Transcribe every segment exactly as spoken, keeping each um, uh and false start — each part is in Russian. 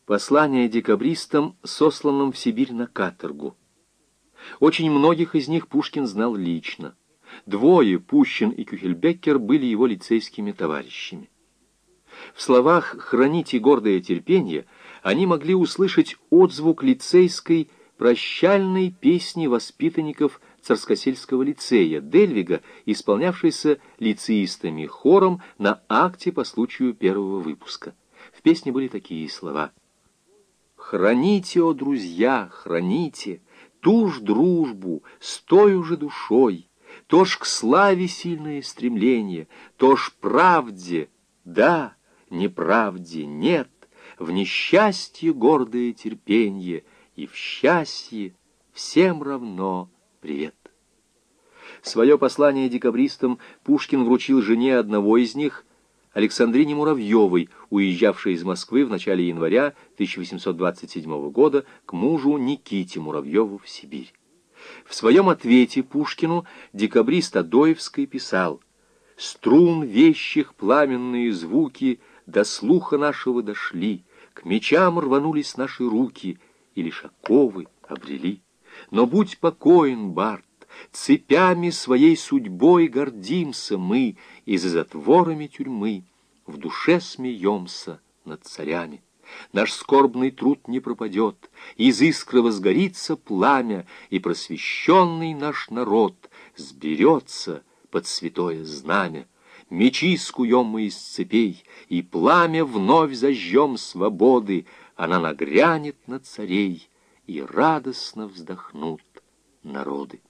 Послания декабристам, сосланным в Сибирь на каторгу. Очень многих из них Пушкин знал лично. Двое, Пущин и Кюхельбеккер, были его лицейскими товарищами. В словах «храните гордое терпение» они могли услышать отзвук лицейской прощальной песни воспитанников Царскосельского лицея Дельвига, исполнявшейся лицеистами хором на акте по случаю первого выпуска. В песне были такие слова: «Храните, о друзья, храните ту ж дружбу с той же душой, то ж к славе сильное стремление, то ж правде, да, неправде нет, в несчастье гордое терпенье, и в счастье всем равно привет». Свое послание декабристам Пушкин вручил жене одного из них, Александрине Муравьевой, уезжавшей из Москвы в начале января тысяча восемьсот двадцать седьмого года к мужу Никите Муравьеву в Сибирь. В своем ответе Пушкину декабрист Адоевский писал: «Струн вещих пламенные звуки до слуха нашего дошли, к мечам рванулись наши руки, и лишь оковы обрели. Но будь покоен, бард, цепями своей судьбой гордимся мы, и за затворами тюрьмы в душе смеемся над царями. Наш скорбный труд не пропадет, из искры возгорится пламя, и просвещенный наш народ сберется под святое знамя. Мечи скуем мы из цепей, и пламя вновь зажжем свободы, она нагрянет на царей, и радостно вздохнут народы».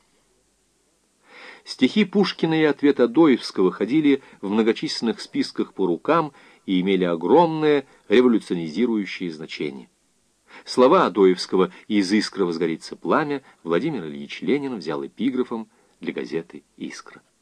Стихи Пушкина и ответ Адоевского ходили в многочисленных списках по рукам и имели огромное революционизирующее значение. Слова Адоевского «Из искры возгорится пламя» Владимир Ильич Ленин взял эпиграфом для газеты «Искра».